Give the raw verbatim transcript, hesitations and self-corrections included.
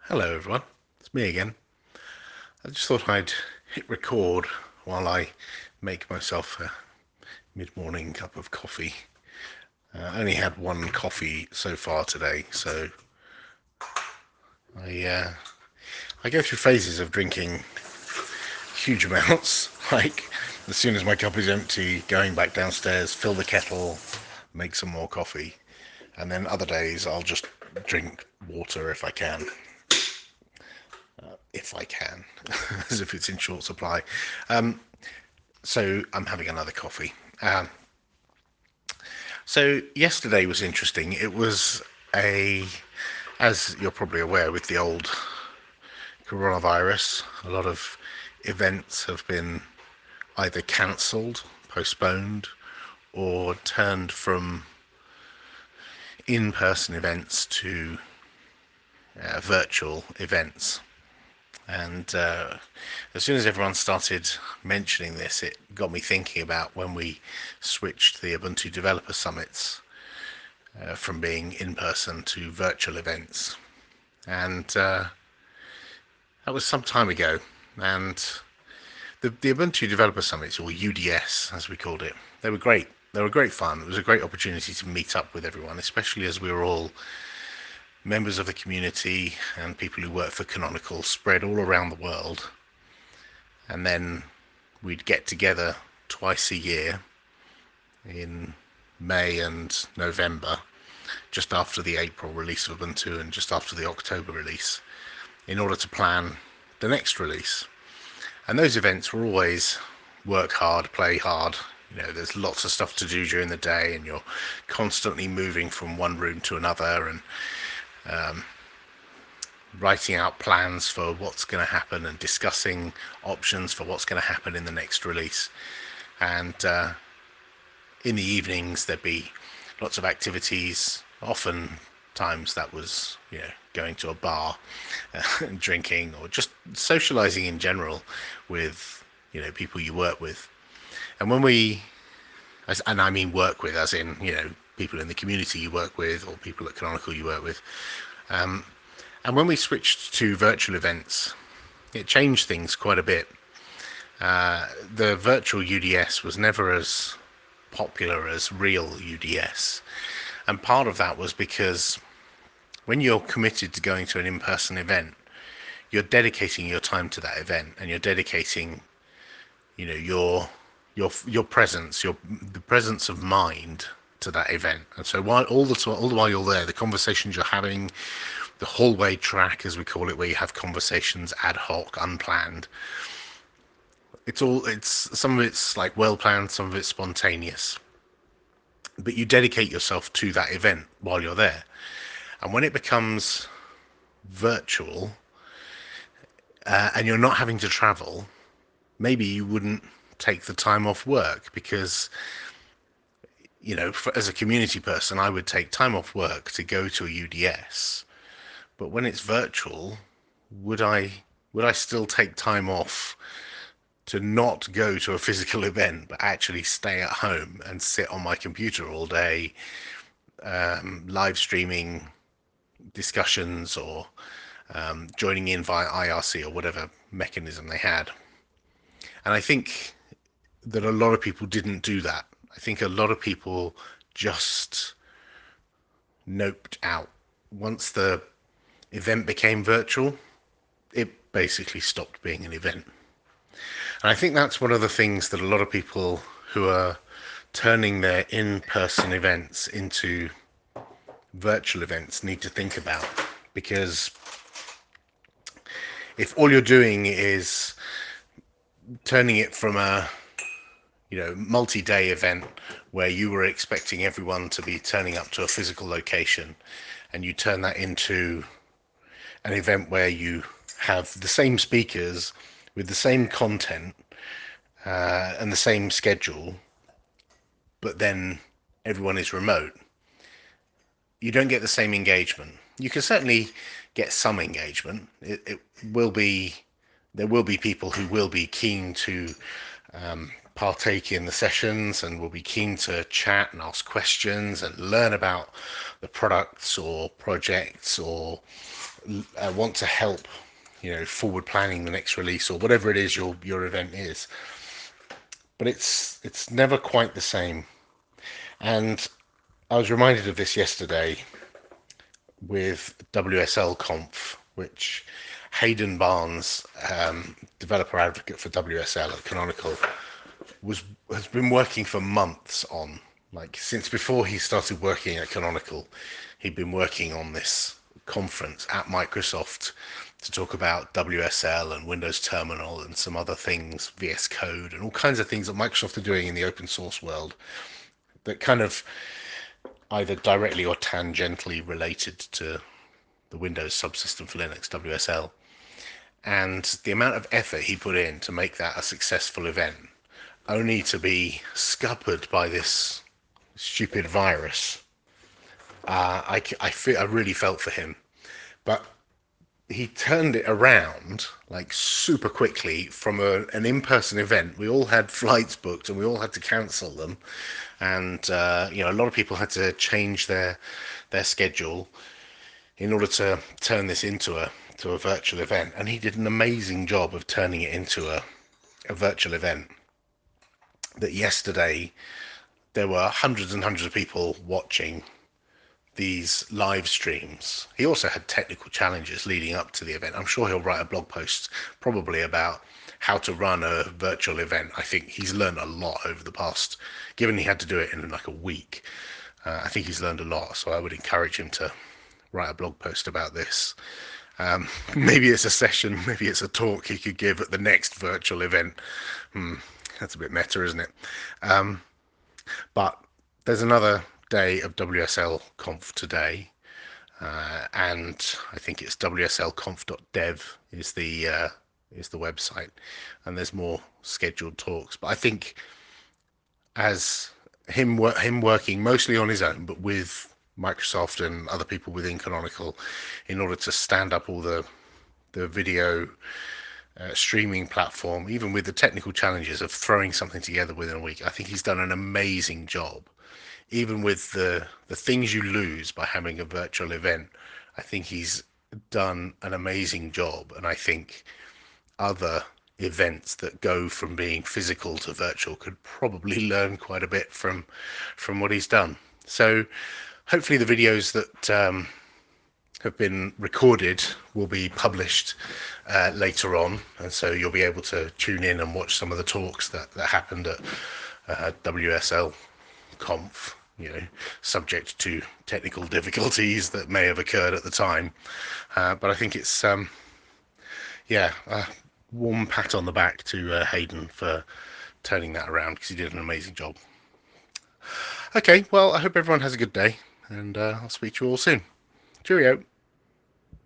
Hello everyone, it's me again. I just thought I'd hit record while I make myself a mid-morning cup of coffee. Uh, I only had one coffee so far today, so I uh, I go through phases of drinking huge amounts. Like as soon as my cup is empty, going back downstairs, fill the kettle, make some more coffee, and then other days I'll just drink water if I can. If I can, as if it's in short supply. Um, so I'm having another coffee. Um, so yesterday was interesting. It was a, as you're probably aware, with the old coronavirus, a lot of events have been either cancelled, postponed, or turned from in-person events to uh, virtual events. And uh, as soon as everyone started mentioning this, it got me thinking about when we switched the Ubuntu Developer Summits uh, from being in person to virtual events. And uh, that was some time ago. And the, the Ubuntu Developer Summits, or U D S as we called it, they were great. They were great fun. It was a great opportunity to meet up with everyone, especially as we were all members of the community and people who work for Canonical spread all around the world. And then we'd get together twice a year in May and November, just after the April release of Ubuntu and just after the October release, in order to plan the next release. And those events were always work hard, play hard. You know, there's lots of stuff to do during the day, and you're constantly moving from one room to another and um, writing out plans for what's going to happen and discussing options for what's going to happen in the next release. And uh, in the evenings, there'd be lots of activities. Often times that was, you know, going to a bar uh, and drinking, or just socializing in general with, you know, people you work with. And when we, and I mean work with as in, you know, people in the community you work with or people at Canonical you work with. Um, and when we switched to virtual events, it changed things quite a bit. Uh, the virtual U D S was never as popular as real U D S. And part of that was because when you're committed to going to an in-person event, you're dedicating your time to that event, and you're dedicating, you know, your your your presence, your the presence of mind to that event. And so while all the all the while you're there, the conversations you're having, the hallway track as we call it, where you have conversations ad hoc, unplanned. It's all it's some of it's like well planned, some of it's spontaneous. But you dedicate yourself to that event while you're there. And when it becomes virtual, uh, and you're not having to travel, maybe you wouldn't take the time off work because, you know, for, as a community person, I would take time off work to go to a U D S. But when it's virtual, would I would I still take time off to not go to a physical event, but actually stay at home and sit on my computer all day, um, live streaming discussions or um, joining in via I R C or whatever mechanism they had? And I think that a lot of people didn't do that. I think a lot of people just noped out. Once the event became virtual, it basically stopped being an event. And I think that's one of the things that a lot of people who are turning their in-person events into virtual events need to think about. Because if all you're doing is turning it from a, you know, multi-day event where you were expecting everyone to be turning up to a physical location, and you turn that into an event where you have the same speakers with the same content uh, and the same schedule, but then everyone is remote, you don't get the same engagement. You can certainly get some engagement. It, it will be, there will be people who will be keen to um, partake in the sessions and will be keen to chat and ask questions and learn about the products or projects, or uh, want to help, you know, forward planning the next release or whatever it is your your event is. But it's it's never quite the same. And I was reminded of this yesterday with W S L Conf, which Hayden Barnes, um, developer advocate for W S L at Canonical, was has been working for months on. Like, since before he started working at Canonical, he'd been working on this conference at Microsoft to talk about W S L and Windows Terminal and some other things, V S Code and all kinds of things that Microsoft are doing in the open source world that kind of either directly or tangentially related to the Windows subsystem for Linux, W S L. And the amount of effort he put in to make that a successful event, only to be scuppered by this stupid virus. Uh, I, I, feel, I really felt for him. But he turned it around like super quickly from a, an in-person event. We all had flights booked and we all had to cancel them. And, uh, you know, a lot of people had to change their their schedule in order to turn this into a to a virtual event. And he did an amazing job of turning it into a, a virtual event. That yesterday there were hundreds and hundreds of people watching these live streams. He also had technical challenges leading up to the event. I'm sure he'll write a blog post probably about how to run a virtual event. I think he's learned a lot over the past, given he had to do it in like a week. Uh, I think he's learned a lot, so I would encourage him to write a blog post about this. Um, maybe it's a session, maybe it's a talk he could give at the next virtual event. Hmm, that's a bit meta, isn't it? Um, but there's another day of W S L Conf today, uh, and I think it's w s l conf dot dev is the uh, is the website, and there's more scheduled talks. But I think as him him working mostly on his own, but with Microsoft and other people within Canonical, in order to stand up all the the video uh, streaming platform, even with the technical challenges of throwing something together within a week, I think he's done an amazing job. Even with the the things you lose by having a virtual event, I think he's done an amazing job. And I think other events that go from being physical to virtual could probably learn quite a bit from from what he's done. So hopefully the videos that um, have been recorded will be published uh, later on, and so you'll be able to tune in and watch some of the talks that, that happened at uh, W S L Conf, you know, subject to technical difficulties that may have occurred at the time. Uh, but I think it's, um, yeah, a warm pat on the back to uh, Hayden for turning that around, because he did an amazing job. Okay, well, I hope everyone has a good day, and uh, I'll speak to you all soon. Cheerio.